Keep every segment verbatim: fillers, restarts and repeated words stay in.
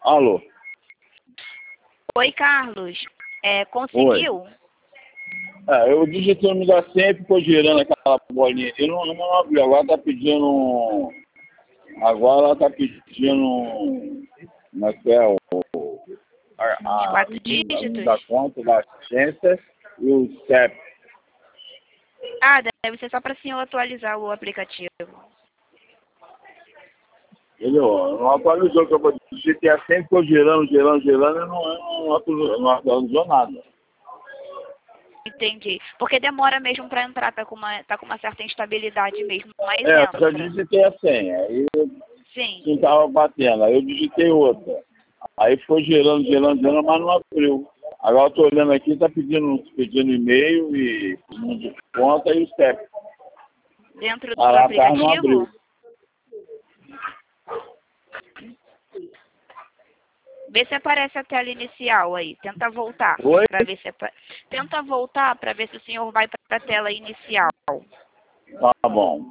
Alô? Oi, Carlos. É, conseguiu? Oi. É, eu digitei me dá sempre, ficou girando aquela bolinha. Eu não, não abriu, agora tá pedindo. Agora ela tá pedindo. Como é que é? O, a, Os a, quatro a, dígitos? da conta da agência e o C E P. Ah, deve ser só para o senhor atualizar o aplicativo. Entendeu? Não atualizou, que eu digitei sempre, ficou girando, girando, girando e não, não, atualizou, não atualizou nada. Entendi. Porque demora mesmo para entrar, tá com, uma, tá com uma certa instabilidade mesmo, mas É, eu já entra. digitei a senha. Aí Sim. não estava batendo. Aí eu digitei outra. Aí foi gerando, gerando, gerando, mas não abriu. Agora eu estou olhando aqui, está pedindo, pedindo e-mail e número de conta e o C E P. Dentro Mas do lá atrás não abriu. aplicativo, vê se aparece a tela inicial aí. Tenta voltar Oi? para ver se apa... Tenta voltar para ver se o senhor vai para a tela inicial. Tá bom.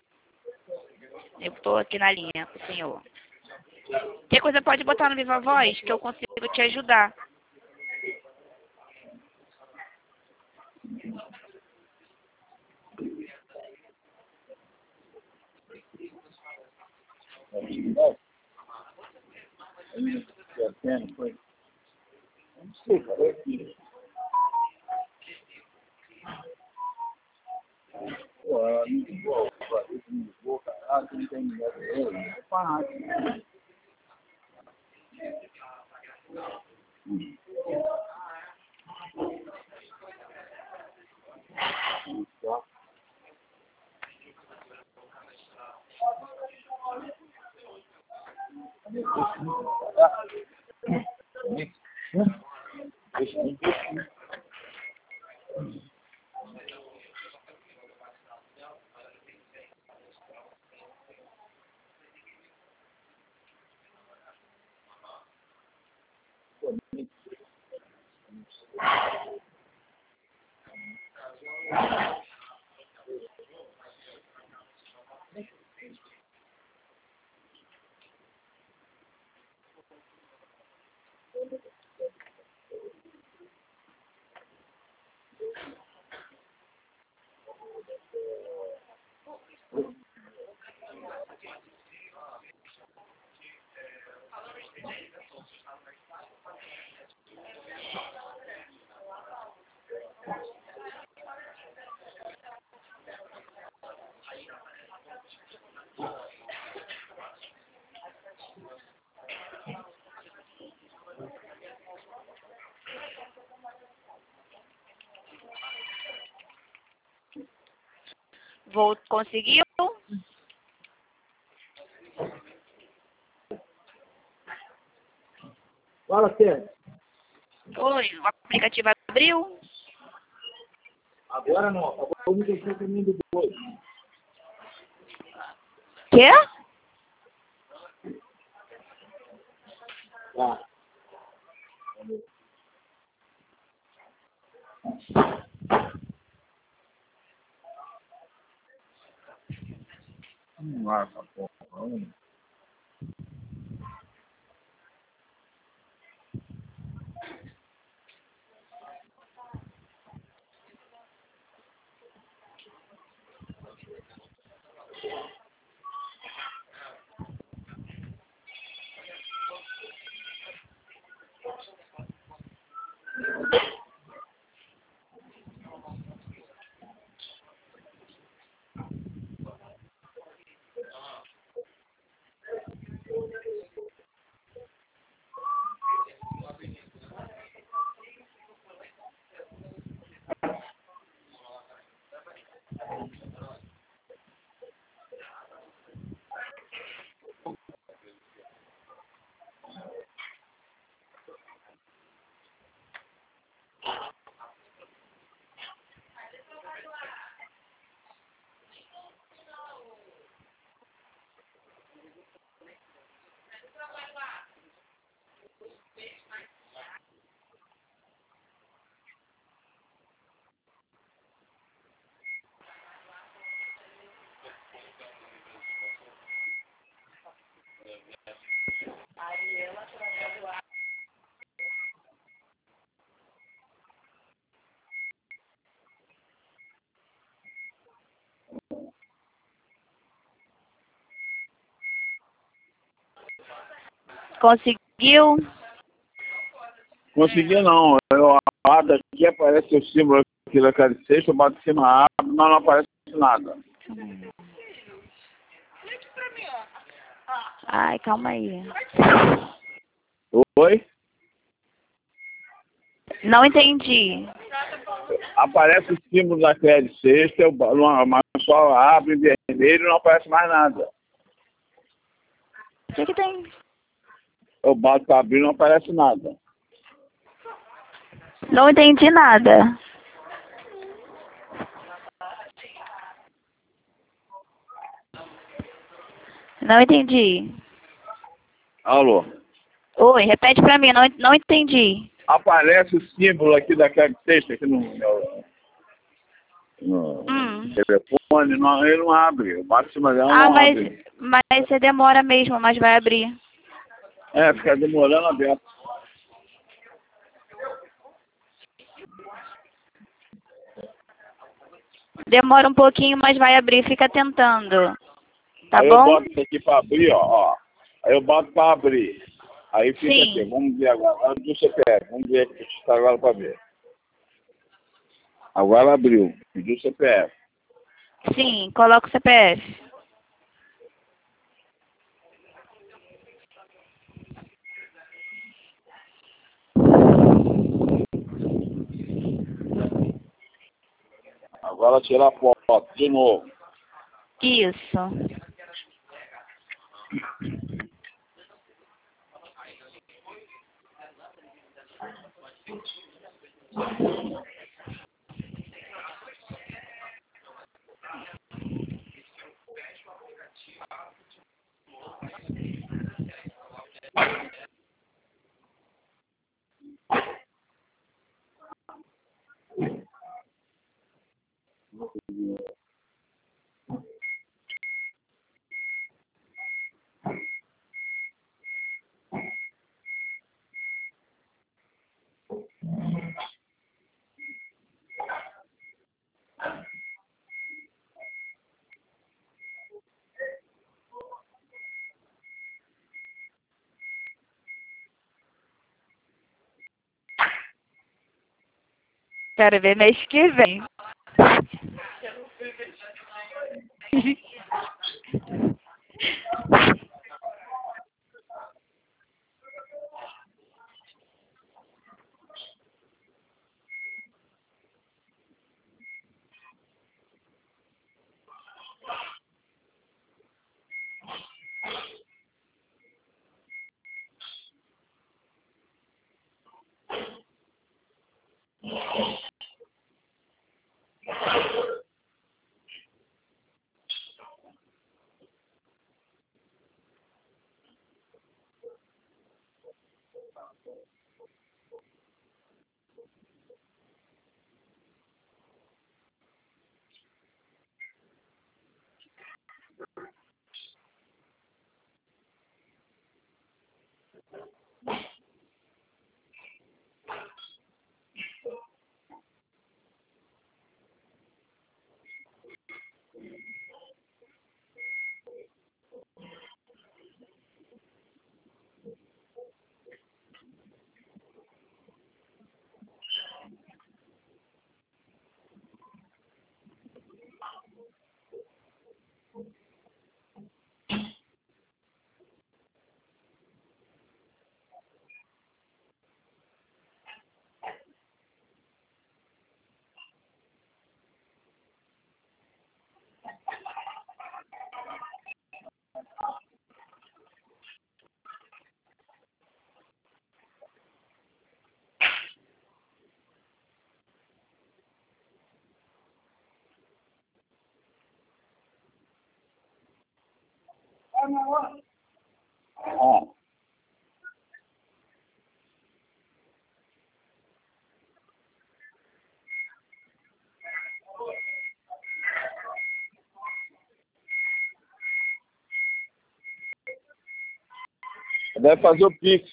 Eu estou aqui na linha com o senhor. Que coisa pode botar no Viva Voz que eu consigo te ajudar. Não sei, cara. É aqui. Pô, ela me ligou, me ligou, caralho, não tem ninguém. É fácil. Vou, conseguiu? Fala, Sérgio. Oi, o aplicativo abriu? Agora não, agora eu me deixei o caminho do boi. Quê? Tá. Hum, marca, porra. Hum. Conseguiu? Consegui não. Eu abro aqui, aparece o símbolo aqui da cara de sexta, eu bato em cima, abro, mas não aparece nada. Ai, calma aí. Oi? Não entendi. Aparece o símbolo da crédito sexta, eu, não, mas só abre em vermelho e não aparece mais nada. O que que tem? Eu bato para abrir e não aparece nada. Não entendi nada. Não entendi. Alô? Oi, repete pra mim, não, não entendi. Aparece o símbolo aqui da crédito sexta, aqui no meu no Hum. telefone, não, ele não abre. O bato em cima dela Ah, não mas, abre. mas você demora mesmo, mas vai abrir. É, fica demorando aberto. Demora um pouquinho, mas vai abrir, fica tentando. Tá Aí eu bom? boto aqui para abrir, ó, ó. Aí eu boto para abrir. Aí fica Sim. aqui, vamos ver agora. Agora do C P F, vamos ver aqui, está agora para ver. Agora abriu, pediu o C P F. Sim, coloca o C P F. Agora tirar a foto de novo. Isso. Quero ver mês que vem. Ó. Deve fazer o Pix.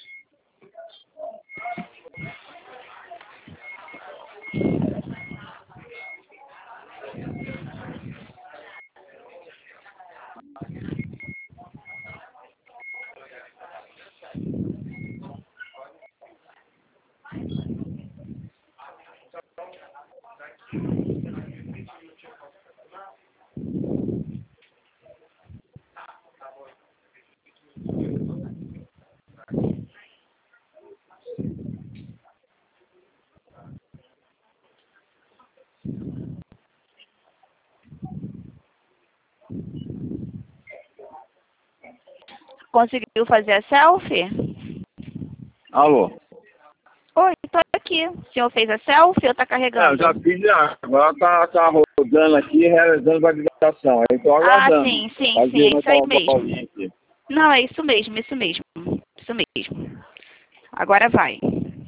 Conseguiu fazer a selfie? Alô? Oi, tô aqui. O senhor fez a selfie ou tá É, eu carregando? já fiz, já. Agora tá, tá rodando aqui, realizando validação. Aí tô Ah, aguardando. sim, sim, sim, é Fazendo isso aí aquela bolinha mesmo. aqui. Não, é isso mesmo, isso mesmo. Isso mesmo. Agora vai.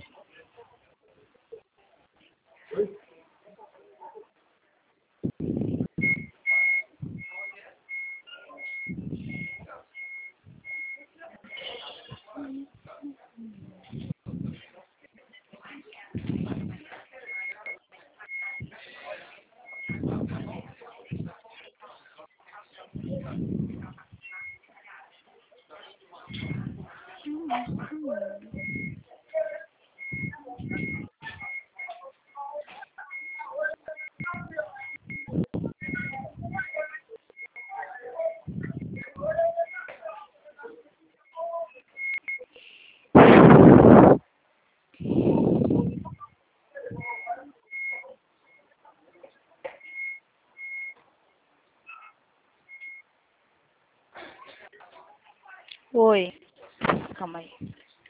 Oi. Calma aí.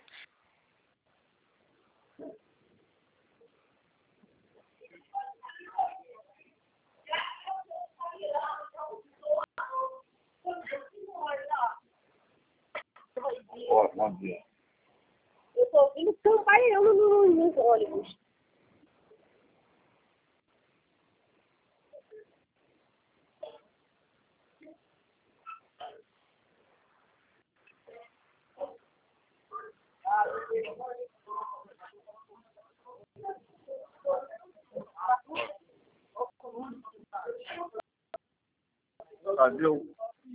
Ó, bom dia. Eu tô ouvindo campanhando no- nos ônibus. Cadê o...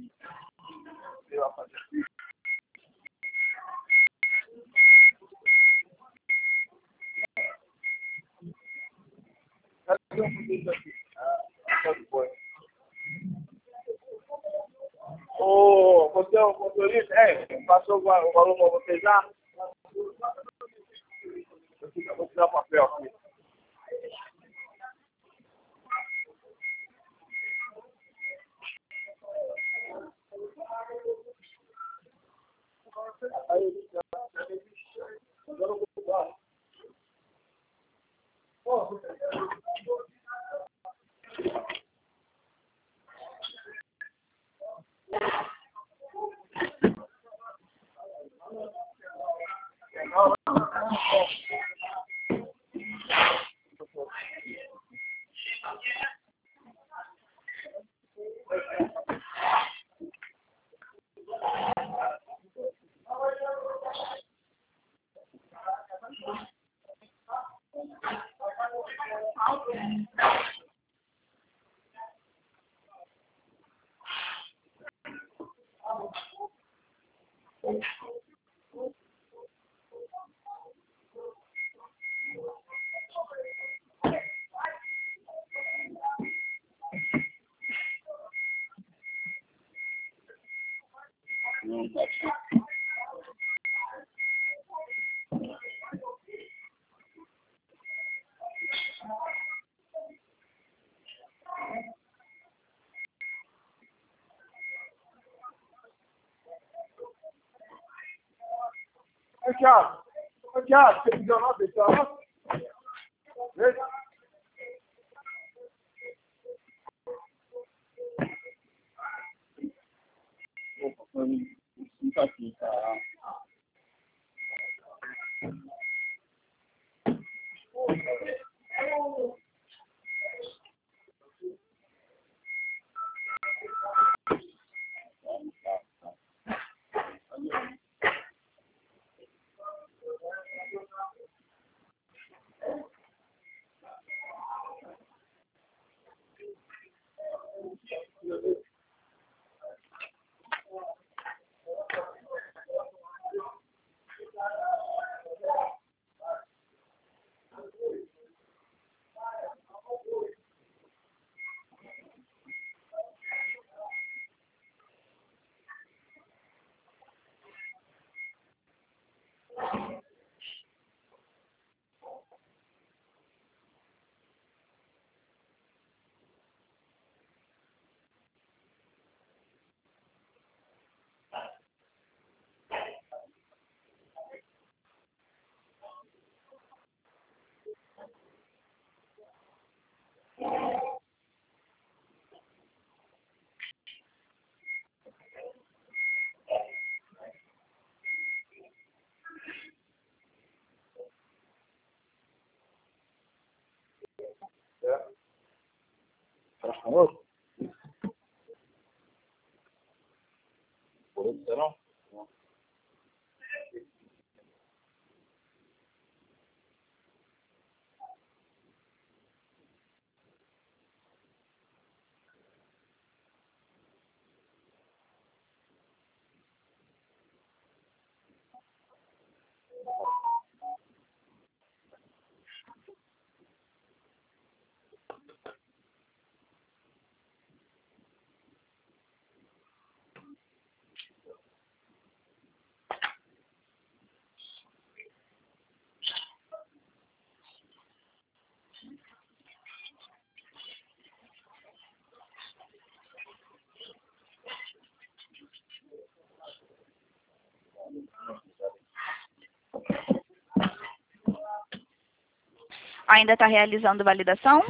Ô, você é o motorista? É, passou o va- o valor para você já? Eu fico- vou tirar o papel aqui. Não, tá aqui. Ô, Thiago. Ô, Thiago, você me deu nota, deixa eu... Veja. Opa, pra mim. Não tá aqui, tá? Alô? Por isso, não? Ainda está realizando validação?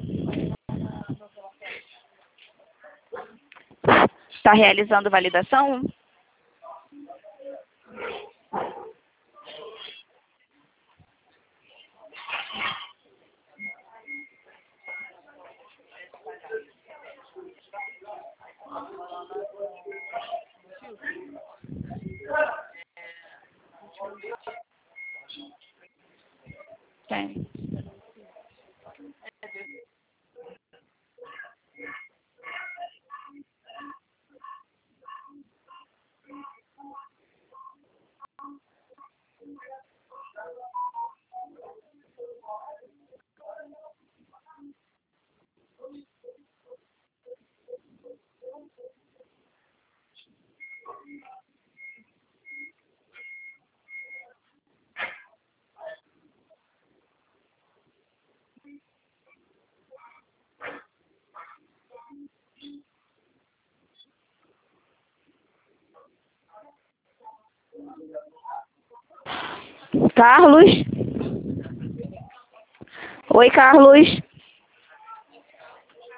Está realizando validação? Tem. Carlos? Oi, Carlos.